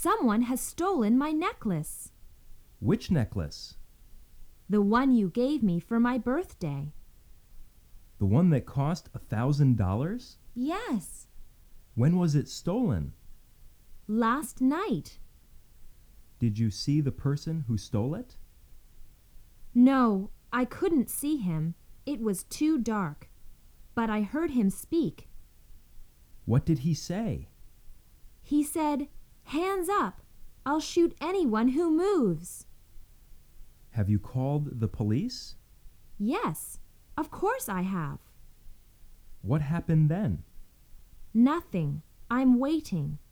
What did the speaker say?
Someone has stolen my necklace. Which necklace? The one you gave me for my birthday. The one that cost $1,000? Yes. When was it stolen? Last night. Did you see the person who stole it? No, I couldn't see him. It was too dark. But I heard him speak. What did he say? He said, "Hands up! I'll shoot anyone who moves." Have you called the police? Yes, of course I have. What happened then? Nothing. I'm waiting.